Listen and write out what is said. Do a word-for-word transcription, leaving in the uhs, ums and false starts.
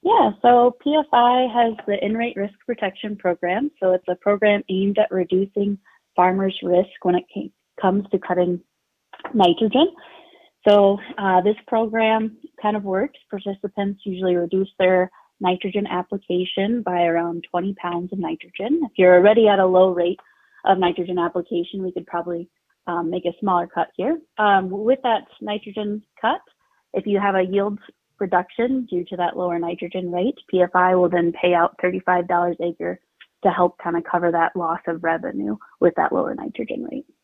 Yeah, so P F I has the In-Rate Risk Protection Program. So it's a program aimed at reducing farmers' risk when it ca- comes to cutting nitrogen. So uh, this program kind of works. Participants usually reduce their nitrogen application by around twenty pounds of nitrogen. If you're already at a low rate of nitrogen application, we could probably um, make a smaller cut here. Um, with that nitrogen cut, if you have a yield reduction due to that lower nitrogen rate, P F I will then pay out thirty-five dollars acre to help kind of cover that loss of revenue with that lower nitrogen rate.